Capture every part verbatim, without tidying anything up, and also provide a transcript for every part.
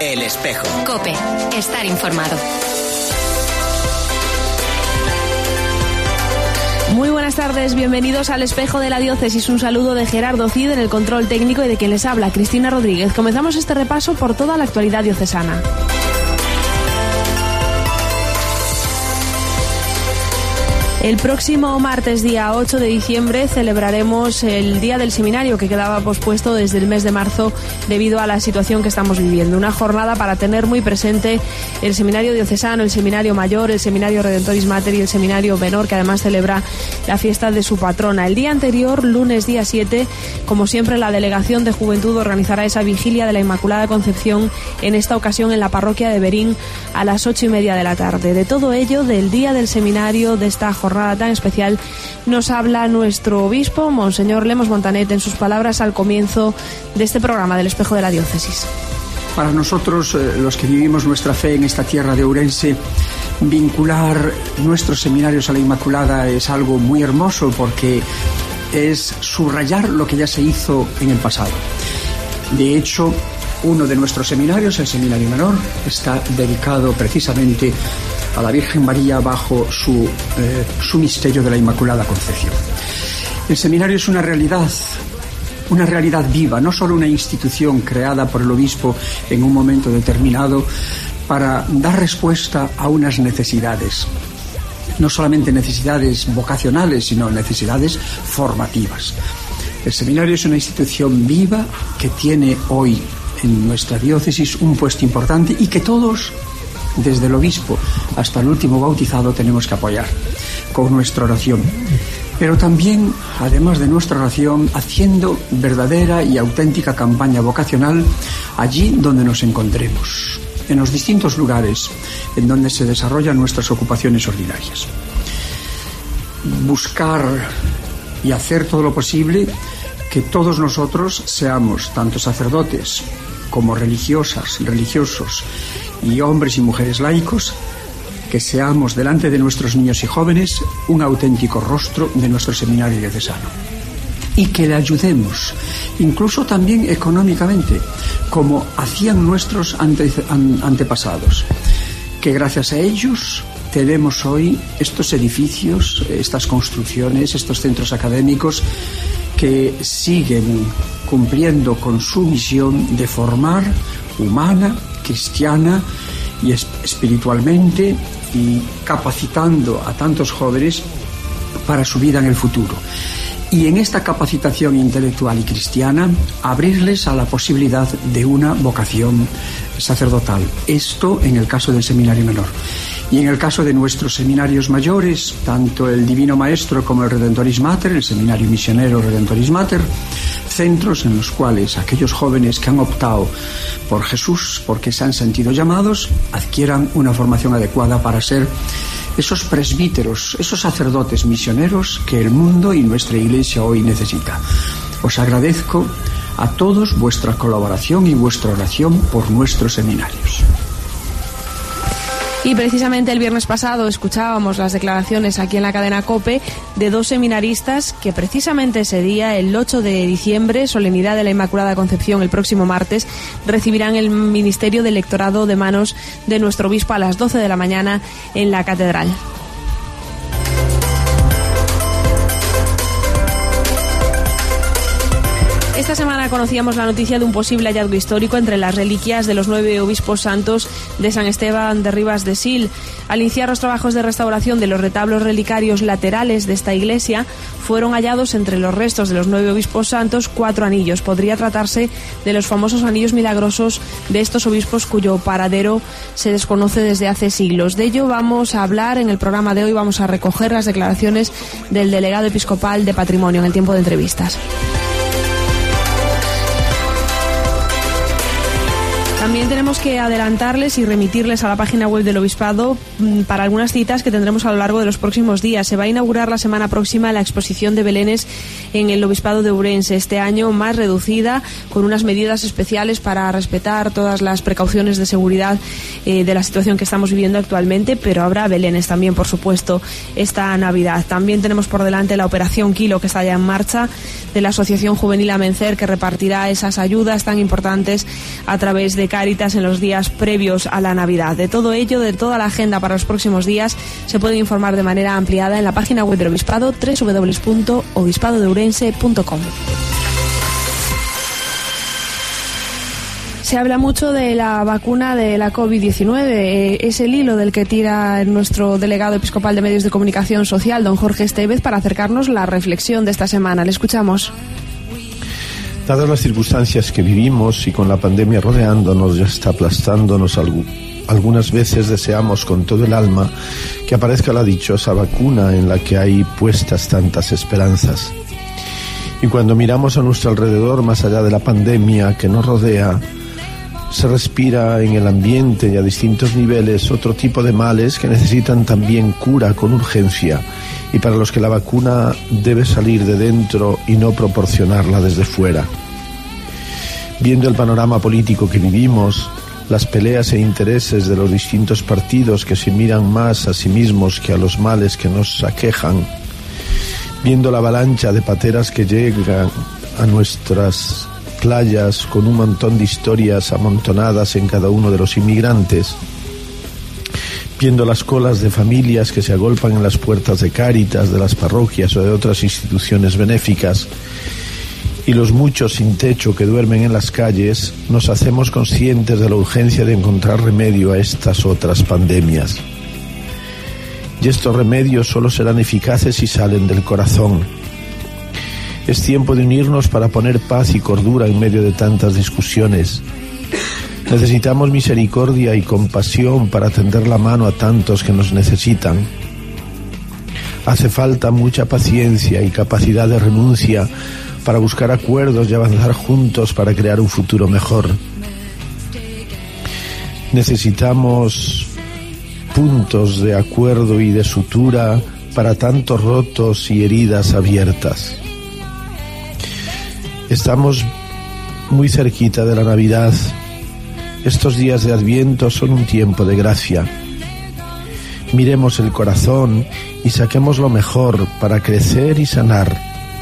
El Espejo. COPE. Estar informado. Muy buenas tardes, bienvenidos al Espejo de la Diócesis. Un saludo de Gerardo Cid en el control técnico y de quien les habla, Cristina Rodríguez. Comenzamos este repaso por toda la actualidad diocesana. El próximo martes, día ocho de diciembre, celebraremos el Día del Seminario, que quedaba pospuesto desde el mes de marzo debido a la situación que estamos viviendo. Una jornada para tener muy presente el Seminario Diocesano, el Seminario Mayor, el Seminario Redentoris Mater y el Seminario Menor, que además celebra la fiesta de su patrona. El día anterior, lunes día siete, como siempre, la Delegación de Juventud organizará esa vigilia de la Inmaculada Concepción, en esta ocasión en la parroquia de Berín, a las ocho y media de la tarde. De todo ello, del Día del Seminario, de esta jornada tan especial, nos habla nuestro obispo, Monseñor Lemos Montanet, en sus palabras al comienzo de este programa del Espejo de la Diócesis. Para nosotros, eh, los que vivimos nuestra fe en esta tierra de Ourense, vincular nuestros seminarios a la Inmaculada es algo muy hermoso, porque es subrayar lo que ya se hizo en el pasado. De hecho, uno de nuestros seminarios, el Seminario Menor, está dedicado precisamente a la Virgen María bajo su, eh, su misterio de la Inmaculada Concepción. El seminario es una realidad, una realidad viva, no solo una institución creada por el obispo en un momento determinado para dar respuesta a unas necesidades, no solamente necesidades vocacionales, sino necesidades formativas. El seminario es una institución viva que tiene hoy en nuestra diócesis un puesto importante y que todos, desde el obispo hasta el último bautizado, tenemos que apoyar con nuestra oración. Pero también, además de nuestra oración, haciendo verdadera y auténtica campaña vocacional allí donde nos encontremos, en los distintos lugares en donde se desarrollan nuestras ocupaciones ordinarias. Buscar y hacer todo lo posible que todos nosotros seamos, tanto sacerdotes como religiosas, religiosos y hombres y mujeres laicos, que seamos delante de nuestros niños y jóvenes un auténtico rostro de nuestro seminario diocesano y que le ayudemos, incluso también económicamente, como hacían nuestros ante, an, antepasados, que gracias a ellos tenemos hoy estos edificios, estas construcciones, estos centros académicos que siguen cumpliendo con su misión de formar humana, cristiana y espiritualmente, y capacitando a tantos jóvenes para su vida en el futuro. Y en esta capacitación intelectual y cristiana, abrirles a la posibilidad de una vocación sacerdotal. Esto en el caso del Seminario Menor. Y en el caso de nuestros seminarios mayores, tanto el Divino Maestro como el Redentoris Mater, el Seminario Misionero Redentoris Mater, centros en los cuales aquellos jóvenes que han optado por Jesús porque se han sentido llamados, adquieran una formación adecuada para ser esos presbíteros, esos sacerdotes misioneros que el mundo y nuestra Iglesia hoy necesita. Os agradezco a todos vuestra colaboración y vuestra oración por nuestros seminarios. Y precisamente el viernes pasado escuchábamos las declaraciones aquí en la cadena COPE de dos seminaristas que precisamente ese día, el ocho de diciembre, solemnidad de la Inmaculada Concepción, el próximo martes, recibirán el ministerio de lectorado de manos de nuestro obispo a las doce de la mañana en la catedral. Esta semana conocíamos la noticia de un posible hallazgo histórico entre las reliquias de los nueve obispos santos de San Esteban de Ribas de Sil. Al iniciar los trabajos de restauración de los retablos relicarios laterales de esta iglesia, fueron hallados entre los restos de los nueve obispos santos cuatro anillos. Podría tratarse de los famosos anillos milagrosos de estos obispos cuyo paradero se desconoce desde hace siglos. De ello vamos a hablar en el programa de hoy. Vamos a recoger las declaraciones del delegado episcopal de Patrimonio en el tiempo de entrevistas. También tenemos que adelantarles y remitirles a la página web del Obispado para algunas citas que tendremos a lo largo de los próximos días. Se va a inaugurar la semana próxima la exposición de belenes en el Obispado de Ourense, este año más reducida, con unas medidas especiales para respetar todas las precauciones de seguridad eh, de la situación que estamos viviendo actualmente, pero habrá belenes también, por supuesto, esta Navidad. También tenemos por delante la Operación Kilo, que está ya en marcha, de la Asociación Juvenil Amencer, que repartirá esas ayudas tan importantes a través de Cáritas en los días previos a la Navidad. De todo ello, de toda la agenda para los próximos días, se puede informar de manera ampliada en la página web del Obispado, doble u doble u doble u punto obispado de ourense punto com. Se habla mucho de la vacuna de la covid diecinueve. Es el hilo del que tira nuestro delegado episcopal de Medios de Comunicación Social, don Jorge Estevez, para acercarnos la reflexión de esta semana. Le escuchamos. Dadas las circunstancias que vivimos y con la pandemia rodeándonos, ya está aplastándonos algo, algunas veces deseamos con todo el alma que aparezca la dichosa vacuna en la que hay puestas tantas esperanzas. Y cuando miramos a nuestro alrededor, más allá de la pandemia que nos rodea, se respira en el ambiente y a distintos niveles otro tipo de males que necesitan también cura con urgencia y para los que la vacuna debe salir de dentro y no proporcionarla desde fuera. Viendo el panorama político que vivimos, las peleas e intereses de los distintos partidos que se miran más a sí mismos que a los males que nos aquejan, viendo la avalancha de pateras que llegan a nuestras playas con un montón de historias amontonadas en cada uno de los inmigrantes, viendo las colas de familias que se agolpan en las puertas de Cáritas, de las parroquias o de otras instituciones benéficas, y los muchos sin techo que duermen en las calles, nos hacemos conscientes de la urgencia de encontrar remedio a estas otras pandemias. Y estos remedios solo serán eficaces si salen del corazón. Es tiempo de unirnos para poner paz y cordura en medio de tantas discusiones. Necesitamos misericordia y compasión para tender la mano a tantos que nos necesitan. Hace falta mucha paciencia y capacidad de renuncia para buscar acuerdos y avanzar juntos para crear un futuro mejor. Necesitamos puntos de acuerdo y de sutura para tantos rotos y heridas abiertas. Estamos muy cerquita de la Navidad. Estos días de Adviento son un tiempo de gracia. Miremos el corazón y saquemos lo mejor para crecer y sanar.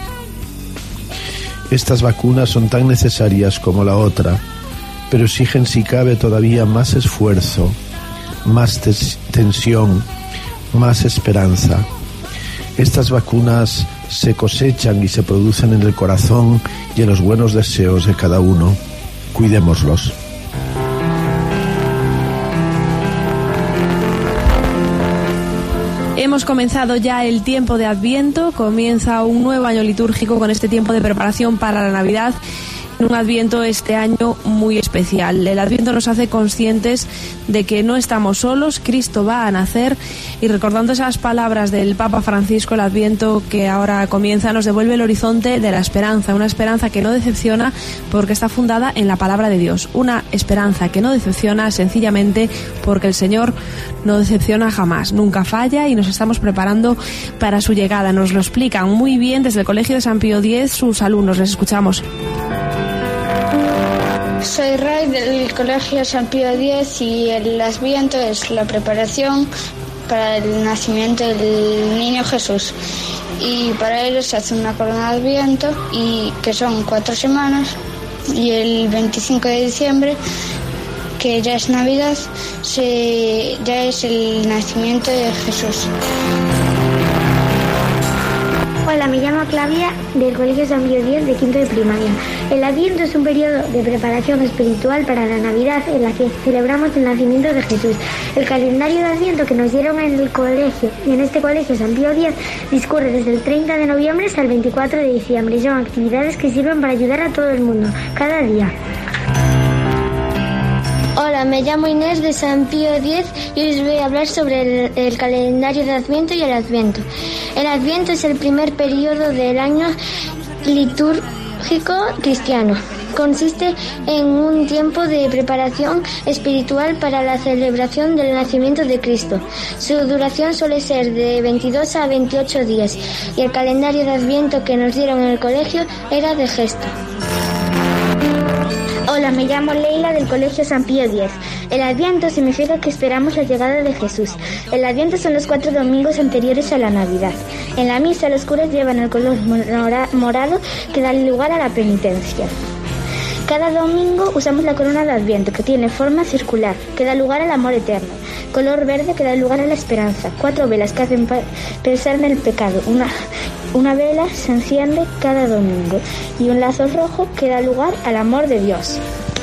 Estas vacunas son tan necesarias como la otra, pero exigen si cabe todavía más esfuerzo, más tes- tensión, más esperanza. Estas vacunas se cosechan y se producen en el corazón y en los buenos deseos de cada uno. Cuidémoslos. Hemos comenzado ya el tiempo de Adviento, comienza un nuevo año litúrgico con este tiempo de preparación para la Navidad. Un Adviento este año muy especial. El Adviento nos hace conscientes de que no estamos solos, Cristo va a nacer, y recordando esas palabras del Papa Francisco, el Adviento que ahora comienza nos devuelve el horizonte de la esperanza, una esperanza que no decepciona porque está fundada en la palabra de Dios, una esperanza que no decepciona sencillamente porque el Señor no decepciona jamás, nunca falla y nos estamos preparando para su llegada. Nos lo explican muy bien desde el Colegio de San Pío X sus alumnos, les escuchamos. Soy Ray del Colegio San Pío X y el Adviento es la preparación para el nacimiento del niño Jesús. Y para ello se hace una corona de Adviento, y que son cuatro semanas, y el veinticinco de diciembre, que ya es Navidad, se, ya es el nacimiento de Jesús. Hola, me llamo Claudia del Colegio San Pío X de quinto de primaria. El Adviento es un periodo de preparación espiritual para la Navidad en la que celebramos el nacimiento de Jesús. El calendario de Adviento que nos dieron en el colegio y en este Colegio San Pío X discurre desde el treinta de noviembre hasta el veinticuatro de diciembre y son actividades que sirven para ayudar a todo el mundo, cada día. Hola, me llamo Inés de San Pío X y hoy os voy a hablar sobre el, el calendario de Adviento y el Adviento. El Adviento es el primer periodo del año litúrgico cristiano. Consiste en un tiempo de preparación espiritual para la celebración del nacimiento de Cristo. Su duración suele ser de veintidós a veintiocho días y el calendario de Adviento que nos dieron en el colegio era de gesto. Hola, me llamo Leila del Colegio San Pío X. El Adviento significa que esperamos la llegada de Jesús. El Adviento son los cuatro domingos anteriores a la Navidad. En la misa los curas llevan el color morado que da lugar a la penitencia. Cada domingo usamos la corona de Adviento, que tiene forma circular, que da lugar al amor eterno. Color verde, que da lugar a la esperanza. Cuatro velas que hacen pa- pensar en el pecado. Una, una vela se enciende cada domingo. Y un lazo rojo que da lugar al amor de Dios.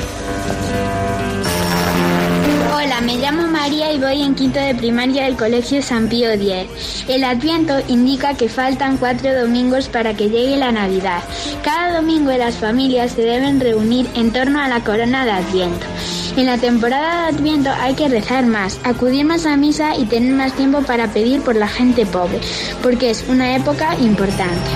Hola, me llamo María y voy en quinto de primaria del Colegio San Pío X. El Adviento indica que faltan cuatro domingos para que llegue la Navidad. Cada domingo las familias se deben reunir en torno a la corona de Adviento. En la temporada de Adviento hay que rezar más, acudir más a misa y tener más tiempo para pedir por la gente pobre, porque es una época importante.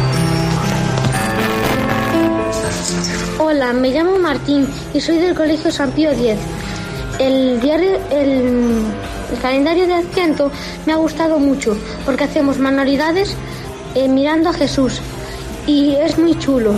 Hola, me llamo Martín y soy del Colegio San Pío X. El diario, el, el calendario de Adviento me ha gustado mucho porque hacemos manualidades eh, mirando a Jesús y es muy chulo.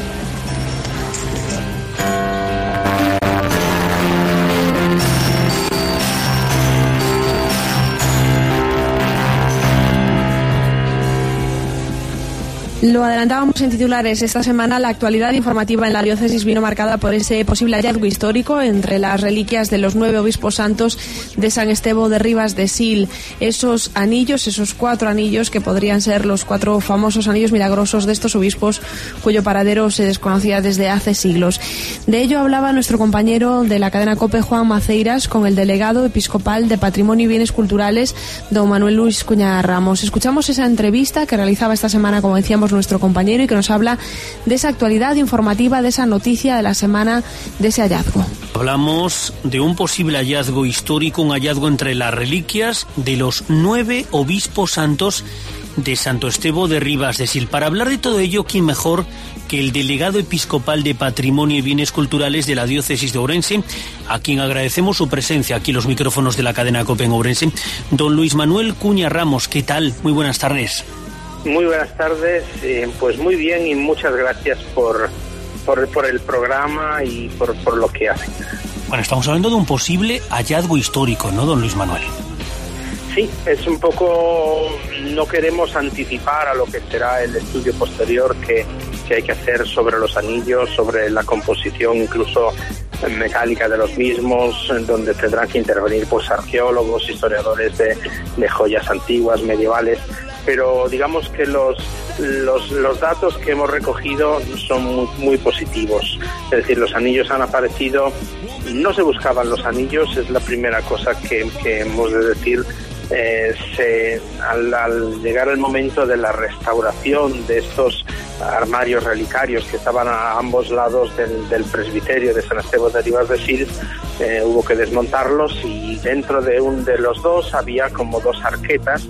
Lo adelantábamos en titulares. Esta semana la actualidad informativa en la diócesis vino marcada por ese posible hallazgo histórico entre las reliquias de los nueve obispos santos de San Estevo de Ribas de Sil. Esos anillos, esos cuatro anillos que podrían ser los cuatro famosos anillos milagrosos de estos obispos cuyo paradero se desconocía desde hace siglos. De ello hablaba nuestro compañero de la cadena COPE, Juan Maceiras, con el delegado episcopal de Patrimonio y Bienes Culturales, don Manuel Luis Cuña Ramos. Escuchamos esa entrevista que realizaba esta semana, como decíamos, nuestro compañero, y que nos habla de esa actualidad informativa, de esa noticia de la semana, de ese hallazgo. Hablamos de un posible hallazgo histórico, un hallazgo entre las reliquias de los nueve obispos santos de Santo Estevo de Ribas de Sil. Para hablar de todo ello, ¿quién mejor que el delegado episcopal de Patrimonio y Bienes Culturales de la diócesis de Ourense, a quien agradecemos su presencia aquí en los micrófonos de la cadena COPE en Ourense, don Luis Manuel Cuña Ramos? ¿Qué tal? Muy buenas tardes. Muy buenas tardes, eh, pues muy bien y muchas gracias por, por, por el programa y por, por lo que hacen. Bueno, estamos hablando de un posible hallazgo histórico, ¿no, don Luis Manuel? Sí, es un poco, no queremos anticipar a lo que será el estudio posterior que, que hay que hacer sobre los anillos, sobre la composición incluso mecánica de los mismos, en donde tendrán que intervenir pues arqueólogos, historiadores de, de joyas antiguas, medievales. Pero digamos que los, los, los datos que hemos recogido son muy, muy positivos. Es decir, los anillos han aparecido, no se buscaban los anillos, es la primera cosa que, que hemos de decir. Eh, se, al, al llegar el momento de la restauración de estos armarios relicarios que estaban a ambos lados del, del presbiterio de San Estevo de Ribas de Sil, eh, hubo que desmontarlos, y dentro de un de los dos había como dos arquetas.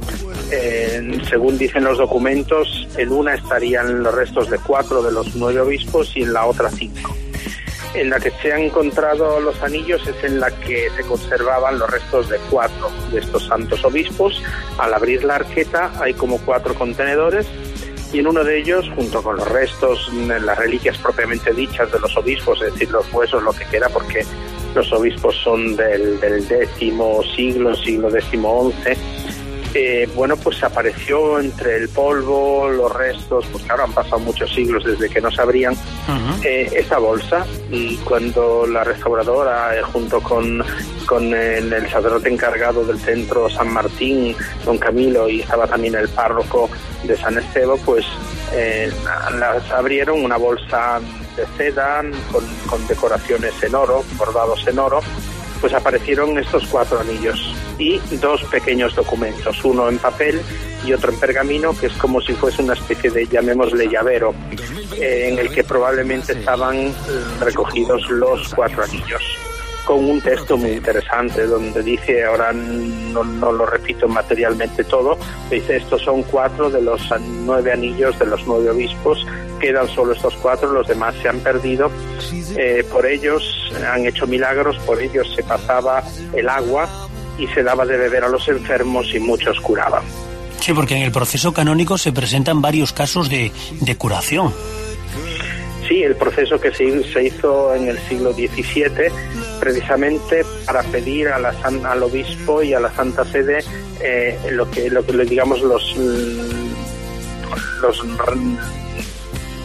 Eh, según dicen los documentos, en una estarían los restos de cuatro de los nueve obispos y en la otra cinco. En la que se han encontrado los anillos es en la que se conservaban los restos de cuatro de estos santos obispos. Al abrir la arqueta hay como cuatro contenedores, y en uno de ellos, junto con los restos, las reliquias propiamente dichas de los obispos, es decir, los huesos, lo que queda, porque los obispos son del, del décimo siglo, siglo décimo once, Eh, bueno, pues apareció entre el polvo, los restos, pues claro, han pasado muchos siglos desde que no se abrían, uh-huh. eh, esta bolsa, y cuando la restauradora, eh, junto con, con el, el sacerdote encargado del centro San Martín, don Camilo, y estaba también el párroco de San Estevo, pues eh, las abrieron, una bolsa de seda con, con decoraciones en oro, bordados en oro, pues aparecieron estos cuatro anillos y dos pequeños documentos, uno en papel y otro en pergamino, que es como si fuese una especie de, llamémosle, llavero, eh, en el que probablemente estaban recogidos los cuatro anillos, con un texto muy interesante donde dice, ahora no, no lo repito materialmente todo, dice: estos son cuatro de los nueve anillos de los nueve obispos, quedan solo estos cuatro, los demás se han perdido, eh, por ellos han hecho milagros, por ellos se pasaba el agua y se daba de beber a los enfermos y muchos curaban. Sí, porque en el proceso canónico se presentan varios casos de, de curación. Sí, el proceso que se, se hizo en el siglo diecisiete, precisamente para pedir a la, al obispo y a la Santa Sede eh, lo que, lo que digamos los los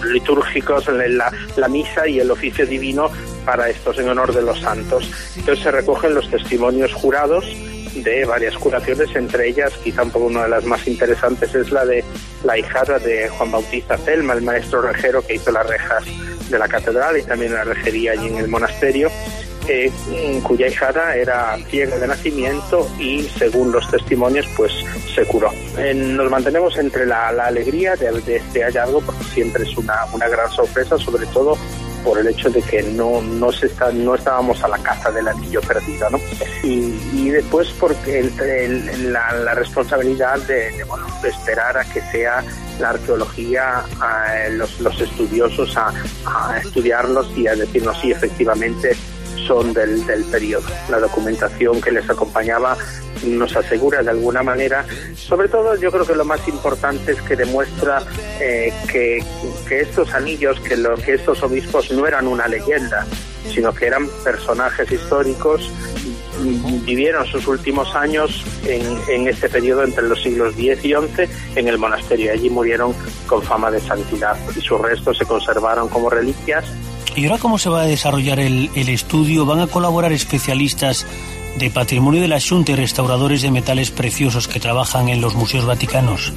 litúrgicos, la, la misa y el oficio divino para estos en honor de los santos. Entonces se recogen los testimonios jurados de varias curaciones, entre ellas quizá un poco una de las más interesantes es la de la hijada de Juan Bautista Celma, el maestro rejero que hizo las rejas de la catedral y también la rejería allí en el monasterio, eh, cuya hijada era ciega de nacimiento y según los testimonios pues se curó. Eh, nos mantenemos entre la, la alegría de, de este hallazgo, porque siempre es una, una gran sorpresa, sobre todo por el hecho de que no no se está no estábamos a la caza del anillo perdido, ¿no? Y, y después porque el, el, la, la responsabilidad de, de, bueno, de esperar a que sea la arqueología, a los, los estudiosos a, a estudiarlos y a decirnos si efectivamente son del, del periodo. La documentación que les acompañaba nos asegura de alguna manera, sobre todo yo creo que lo más importante es que demuestra eh, que, que estos anillos, que, lo, que estos obispos no eran una leyenda, sino que eran personajes históricos, vivieron sus últimos años en, en este periodo entre los siglos diez y once en el monasterio. Allí murieron con fama de santidad y sus restos se conservaron como reliquias. ¿Y ahora cómo se va a desarrollar el, el estudio? ¿Van a colaborar especialistas de patrimonio de la Xunta y restauradores de metales preciosos que trabajan en los museos vaticanos?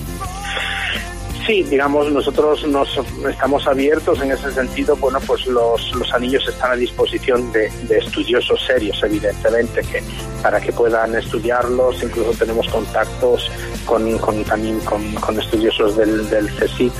Sí, digamos, nosotros nos estamos abiertos en ese sentido. Bueno, pues los, los anillos están a disposición de, de estudiosos serios, evidentemente, que para que puedan estudiarlos. Incluso tenemos contactos con, con también con, con estudiosos del, del CSIC.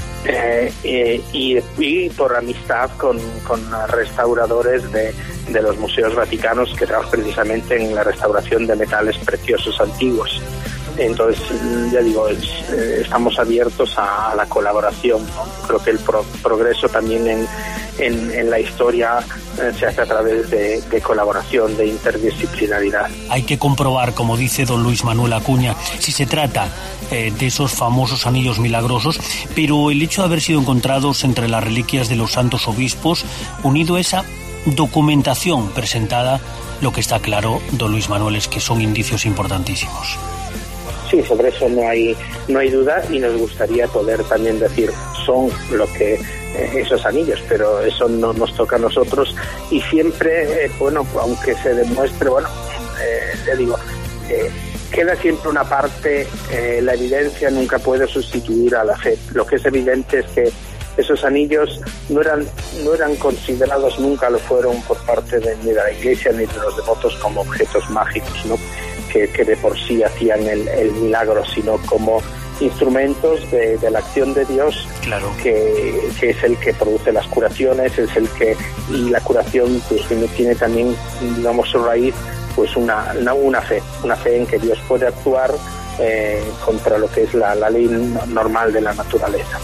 Eh, eh, y, y por amistad con, con restauradores de, de los museos vaticanos que trabajan precisamente en la restauración de metales preciosos antiguos. Entonces, ya digo, es, eh, estamos abiertos a, a la colaboración, ¿no? Creo que el pro, progreso también en, en, en la historia eh, se hace a través de, de colaboración, de interdisciplinaridad. Hay que comprobar, como dice don Luis Manuel Acuña, si se trata eh, de esos famosos anillos milagrosos, pero el hecho de haber sido encontrados entre las reliquias de los santos obispos, unido a esa documentación presentada, lo que está claro, don Luis Manuel, es que son indicios importantísimos. Sí, sobre eso no hay no hay duda y nos gustaría poder también decir son lo que eh, esos anillos, pero eso no nos toca a nosotros y siempre, eh, bueno, aunque se demuestre, bueno, eh, le digo, eh, queda siempre una parte, eh, la evidencia nunca puede sustituir a la fe. Lo que es evidente es que esos anillos no eran no eran considerados, nunca lo fueron por parte de, ni de la Iglesia ni de los devotos como objetos mágicos, ¿no? Que, que de por sí hacían el, el milagro, sino como instrumentos de, de la acción de Dios, claro. que, que es el que produce las curaciones, es el que, y la curación pues tiene también, digamos, su raíz, pues una, una, una fe, una fe en que Dios puede actuar eh, contra lo que es la, la ley normal de la naturaleza.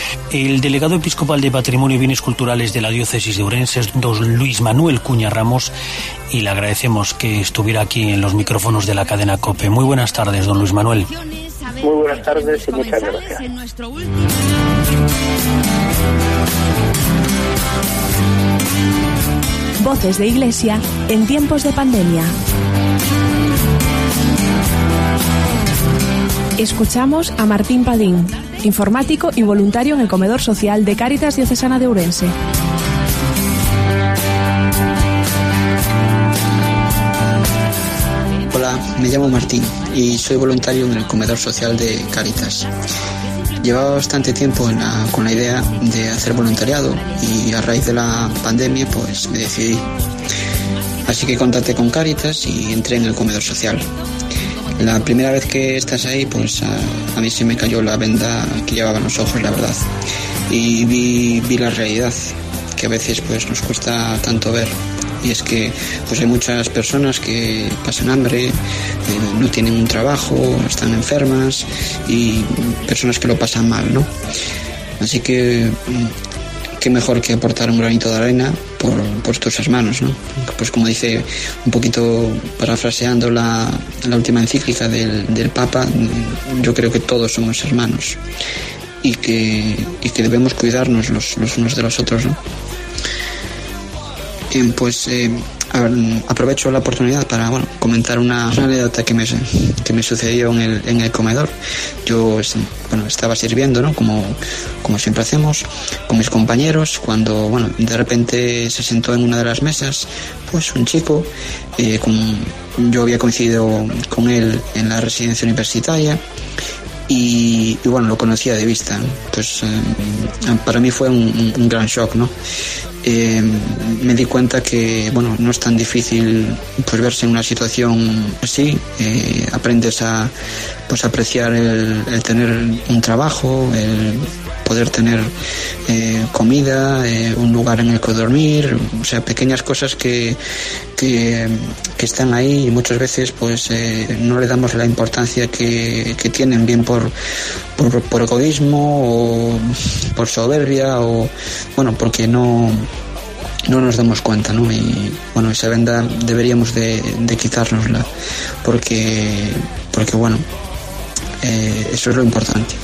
El delegado episcopal de Patrimonio y Bienes Culturales de la Diócesis de Ourense es don Luis Manuel Cuña Ramos y le agradecemos que estuviera aquí en los micrófonos de la cadena COPE. Muy buenas tardes, don Luis Manuel. Muy buenas tardes y muchas gracias. Voces de Iglesia en tiempos de pandemia. Escuchamos a Martín Padín, informático y voluntario en el comedor social de Cáritas Diocesana de Ourense. Hola, me llamo Martín y soy voluntario en el comedor social de Cáritas. Llevaba bastante tiempo en la, con la idea de hacer voluntariado y a raíz de la pandemia pues me decidí. Así que contacté con Cáritas y entré en el comedor social. La primera vez que estás ahí, pues a, a mí se me cayó la venda que llevaba en los ojos, la verdad. Y vi, vi la realidad, que a veces pues nos cuesta tanto ver. Y es que pues hay muchas personas que pasan hambre, eh, no tienen un trabajo, están enfermas y personas que lo pasan mal, ¿no? Así que qué mejor que aportar un granito de arena por, por tus hermanos, ¿no? Pues como dice, un poquito parafraseando la, la última encíclica del, del Papa, yo creo que todos somos hermanos y que, y que debemos cuidarnos los, los unos de los otros, ¿no? Bien, pues eh, aprovecho la oportunidad para, bueno, comentar una, una anécdota que me, que me sucedió en el, en el comedor. Yo, bueno, estaba sirviendo, ¿no? Como, como siempre hacemos, con mis compañeros, cuando, bueno, de repente se sentó en una de las mesas, pues un chico, eh, con, yo había coincidido con él en la residencia universitaria, Y, y bueno, lo conocía de vista, ¿no? Pues eh, para mí fue un, un gran shock, ¿no? Eh, me di cuenta que, bueno, no es tan difícil pues verse en una situación así. Eh, aprendes a pues apreciar el, el tener un trabajo, el poder tener eh, comida, eh, un lugar en el que dormir, o sea, pequeñas cosas que, que, que están ahí y muchas veces pues eh, no le damos la importancia que, que tienen, bien por, por, por egoísmo o por soberbia o, bueno, porque no no nos damos cuenta, ¿no? Y bueno, esa venda deberíamos de, de quitárnosla porque, porque bueno, eh, eso es lo importante.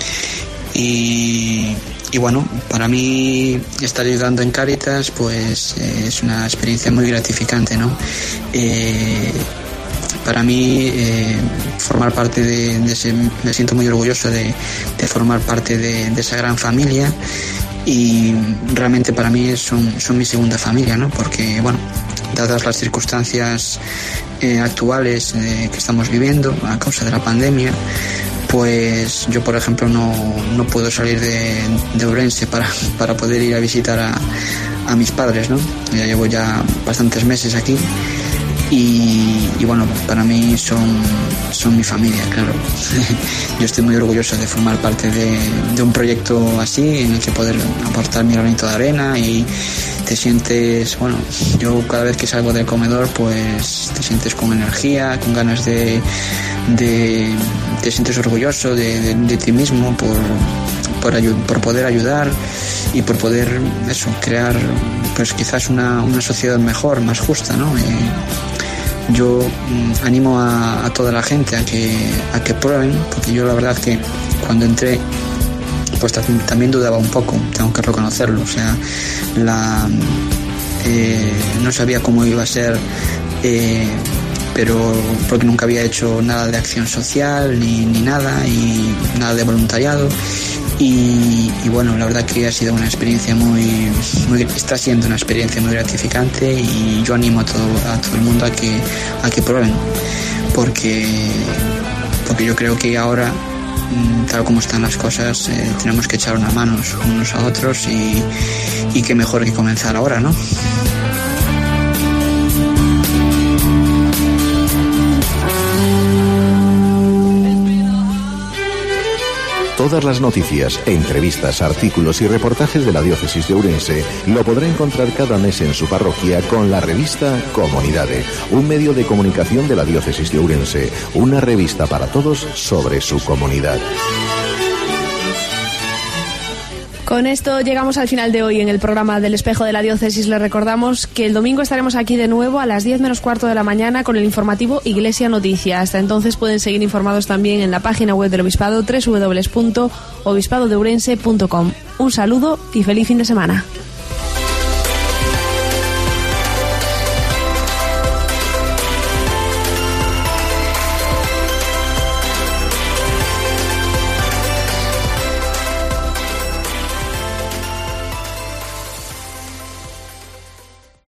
Y, y bueno, para mí estar ayudando en Cáritas pues eh, es una experiencia muy gratificante, ¿no? Eh, para mí eh, formar parte de, de ese, me siento muy orgulloso de, de formar parte de, de esa gran familia y realmente para mí son, son mi segunda familia, ¿no? Porque bueno, dadas las circunstancias eh, actuales eh, que estamos viviendo a causa de la pandemia, pues yo, por ejemplo, no, no puedo salir de, de Ourense para, para poder ir a visitar a, a mis padres, ¿no? Ya llevo ya bastantes meses aquí y, y bueno, para mí son, son mi familia, claro. Yo estoy muy orgulloso de formar parte de, de un proyecto así, en el que poder aportar mi granito de arena y te sientes, bueno, yo cada vez que salgo del comedor, pues te sientes con energía, con ganas de... de te sientes orgulloso de, de, de ti mismo por, por, ayu- por poder ayudar y por poder eso, crear pues quizás una, una sociedad mejor, más justa, ¿no? Eh, yo mm, animo a, a toda la gente a que, a que prueben, porque yo la verdad que cuando entré pues t- también dudaba un poco, tengo que reconocerlo, o sea, la, eh, no sabía cómo iba a ser, eh, pero porque nunca había hecho nada de acción social ni, ni nada y nada de voluntariado y, y bueno, la verdad que ha sido una experiencia muy, muy está siendo una experiencia muy gratificante y yo animo a todo, a todo el mundo a que, a que prueben porque, porque yo creo que ahora, tal como están las cosas, eh, tenemos que echar unas manos unos a otros y, y qué mejor que comenzar ahora, ¿no? Todas las noticias, entrevistas, artículos y reportajes de la Diócesis de Ourense lo podrá encontrar cada mes en su parroquia con la revista Comunidade, un medio de comunicación de la Diócesis de Ourense, una revista para todos sobre su comunidad. Con esto llegamos al final de hoy en el programa del Espejo de la Diócesis. Les recordamos que el domingo estaremos aquí de nuevo a las diez menos cuarto de la mañana con el informativo Iglesia Noticia. Hasta entonces pueden seguir informados también en la página web del Obispado, doble u doble u doble u punto obispado de ourense punto com. Un saludo y feliz fin de semana.